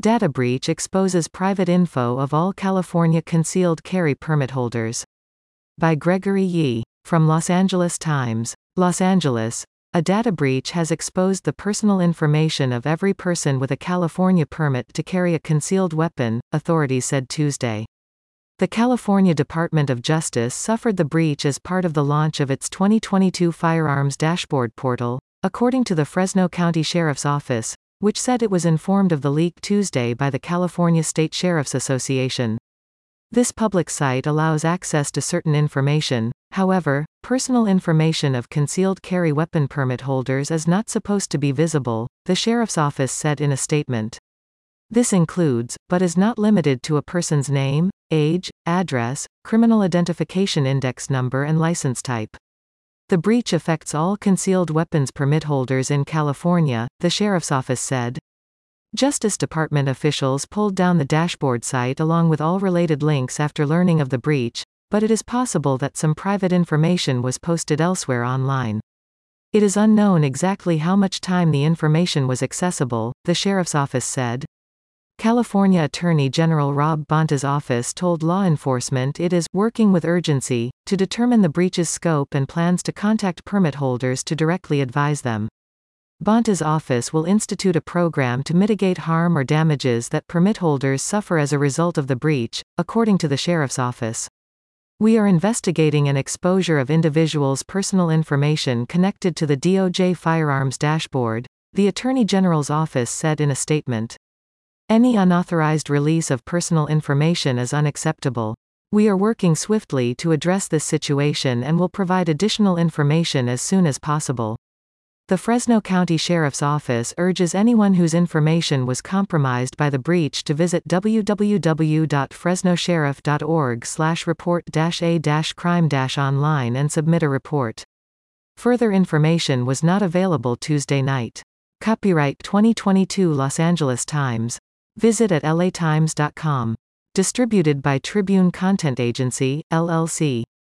Data breach exposes private info of all California concealed carry permit holders. By Gregory Yee. From Los Angeles Times. Los Angeles. A data breach has exposed the personal information of every person with a California permit to carry a concealed weapon, authorities said Tuesday. The California Department of Justice suffered the breach as part of the launch of its 2022 Firearms Dashboard portal, according to the Fresno County Sheriff's Office, which said it was informed of the leak Tuesday by the California State Sheriff's Association. This public site allows access to certain information. However, personal information of concealed carry weapon permit holders is not supposed to be visible, the Sheriff's Office said in a statement. This includes, but is not limited to, a person's name, age, address, criminal identification index number and license type. The breach affects all concealed weapons permit holders in California, the Sheriff's Office said. Justice Department officials pulled down the dashboard site along with all related links after learning of the breach, but it is possible that some private information was posted elsewhere online. It is unknown exactly how much time the information was accessible, the Sheriff's Office said. California Attorney General Rob Bonta's office told law enforcement it is working with urgency to determine the breach's scope and plans to contact permit holders to directly advise them. Bonta's office will institute a program to mitigate harm or damages that permit holders suffer as a result of the breach, according to the Sheriff's Office. We are investigating an exposure of individuals' personal information connected to the DOJ Firearms Dashboard, the Attorney General's office said in a statement. Any unauthorized release of personal information is unacceptable. We are working swiftly to address this situation and will provide additional information as soon as possible. The Fresno County Sheriff's Office urges anyone whose information was compromised by the breach to visit www.fresnosheriff.org/report-a-crime-online and submit a report. Further information was not available Tuesday night. Copyright 2022 Los Angeles Times. Visit at latimes.com. Distributed by Tribune Content Agency, LLC.